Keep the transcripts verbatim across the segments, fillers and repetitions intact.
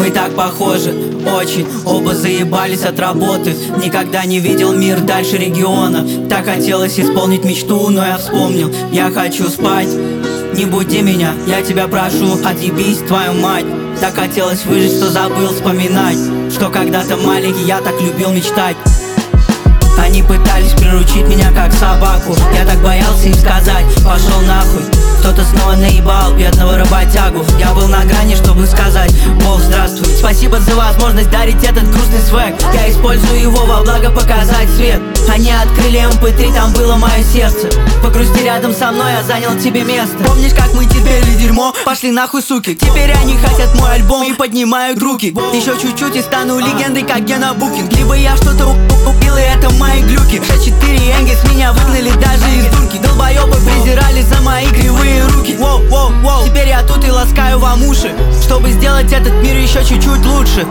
мы так похожи, очень. Оба заебались от работы. Никогда не видел мир дальше региона. Так хотелось исполнить мечту, но я вспомнил, я хочу спать. Не буди меня, я тебя прошу, отъебись, твою мать. Так хотелось выжить, что забыл вспоминать, что когда-то маленький я так любил мечтать. Они пытались приручить меня как собаку. Я так боялся им сказать, пошел нахуй. Кто-то снова наебал бедного работягу. Я был на грани, чтобы сказать: Бог, здравствуй. Спасибо за возможность дарить этот грустный свек. Я использую его во благо показать свет. Они открыли эм пэ три, там было мое сердце. Погрусти рядом со мной, я занял тебе место. Помнишь, как мы терпели дерьмо? Пошли нахуй, суки. Теперь они хотят мой альбом и поднимают руки. Еще чуть-чуть и стану легендой, как Гена Букин. Либо я что-то убил, и это мои глюки. шесть четыре Энгельс, меня выгнали даже из дурки. Долбоебы презирали за мои кривые руки. Воу, воу, воу. Теперь я тут и ласкаю вам уши, чтобы сделать этот мир еще чуть-чуть лучше.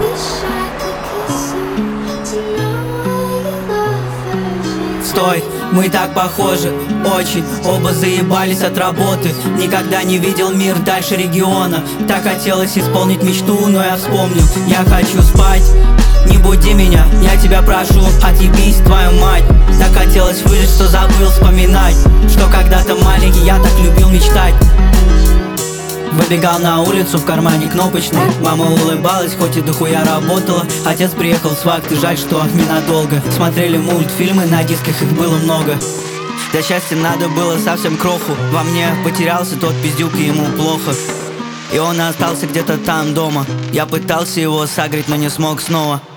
Стой, мы так похожи, очень. Оба заебались от работы. Никогда не видел мир дальше региона. Так хотелось исполнить мечту, но я вспомнил, я хочу спать. Не буди меня, я тебя прошу, отъебись, твою мать. Так хотелось выжить, что забыл вспоминать, что когда-то маленький я так любил мечтать. Выбегал на улицу, в кармане кнопочный. Мама улыбалась, хоть и дохуя работала. Отец приехал с вахты, жаль, что ненадолго. Смотрели мультфильмы, на дисках их было много. Для счастья надо было совсем кроху. Во мне потерялся тот пиздюк, и ему плохо. И он остался где-то там дома. Я пытался его согреть, но не смог снова.